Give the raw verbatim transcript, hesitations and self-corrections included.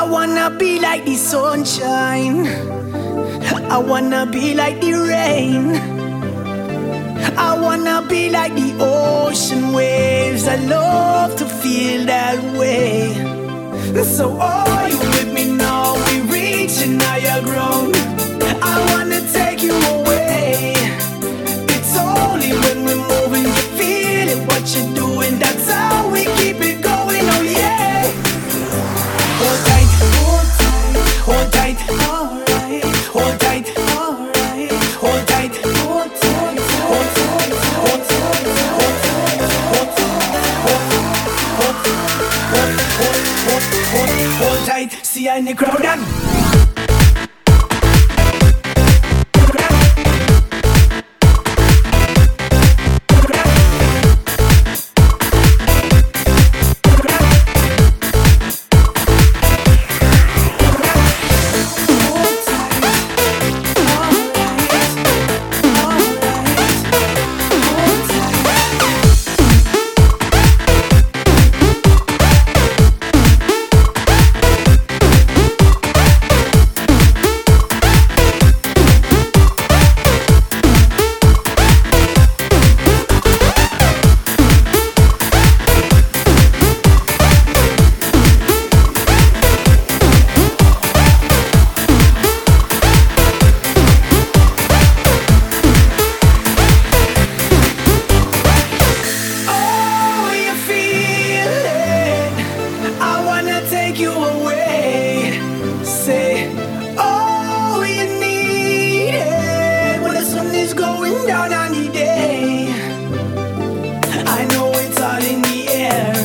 wanna be like the sunshine, I wanna be like the rain, I wanna be like the ocean waves. I love to feel that way. So are you with me now? We reaching higher ground. I wanna take you away. It's only when we're moving you feel it, what you're doing. That's how we keep it going. Oh yeah. Hold tight, hold tight, hold tight, alright. Hold tight, alright. Hold tight, hold tight, hold tight, hold tight, hold tight, hold tight, hold tight. See ya in the crowd and you away. Say, oh, you need it when the sun is going down on the day. I know it's all in the air.